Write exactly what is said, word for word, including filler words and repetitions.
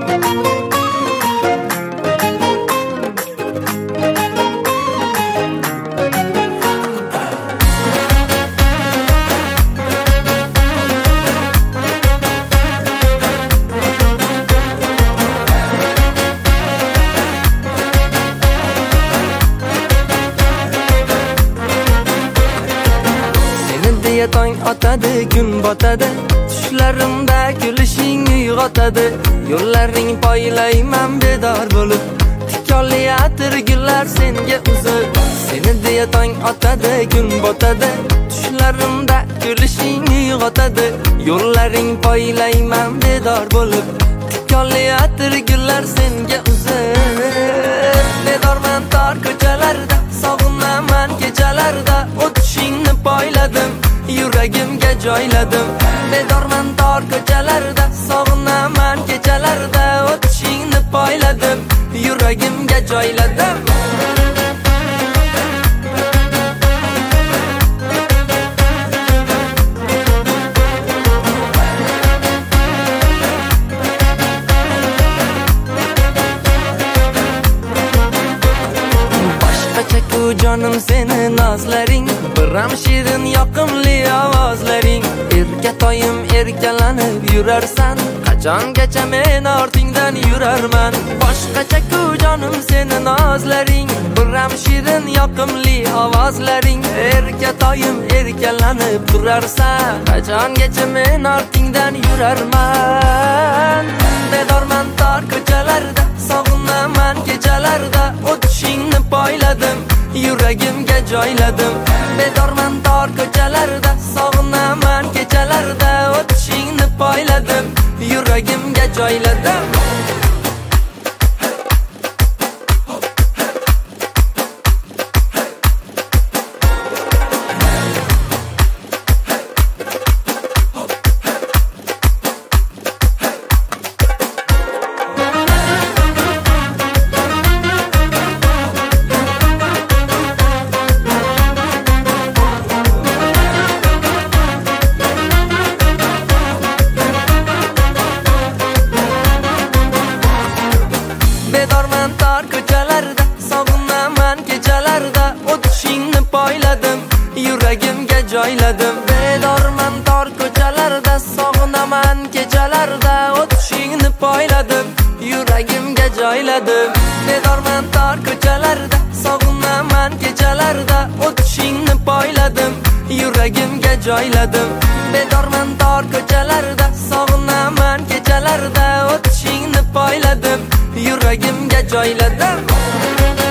Tong otadi, kun botadi, tushlarimda kulishing uyg'otadi. Yo'llaring poylayman bedor bo'lib, tikonli atir gullar senga uzib. Seni deya tong otadi, kun botadi, tushlarimda kulishing uyg'otadi. Yo'llaring poylayman bedor bo'lib, tikonli atir gullar senga uzib. Bedorman tor ko'chalarda, sog'inaman kechalarda, o'tishingni poyladim, yuragimga joyladim. Bedorman tor ko'chalarda, sog'inaman kechalarda, o'tishingni poyladim, yuragimga joyladim. Boshqacha-ku jonim seni nozlaring, biram shirin yoqimli ovozlaring. Erkatoyim erkalanib yurarsan, qachongacha men ortingdan yurarman. Boshqacha-ku jonim seni nozlaring, biram shirin yoqimli ovozlaring. Erkatoyim erkalanib turarsan, qachongacha men ortingdan yurarman. Bedorman tor ko'chalarda, sog'inaman kechalarda, o'tishingni poyladim, yuragimga joyladim. Bedorman tor ko'chalarda, sog'inaman kechalarda, o'tishingni poyladim, yuragimga joyladim. Bedorman tor ko'chalarda, sog'inaman kechalarda, o'tishingni poyladim, yuragimga joyladim. Bedorman tor ko'chalarda, sog'inaman kechalarda, o'tishingni poyladim, yuragimga joyladim. Bedorman tor ko'chalarda, sog'inaman kechalarda, o'tishingni poyladim, yuragimga joyladim. Bedorman tor ko'chalarda, sog'inaman kechalarda, o'tishingni poyladim, yuragimga joyladim.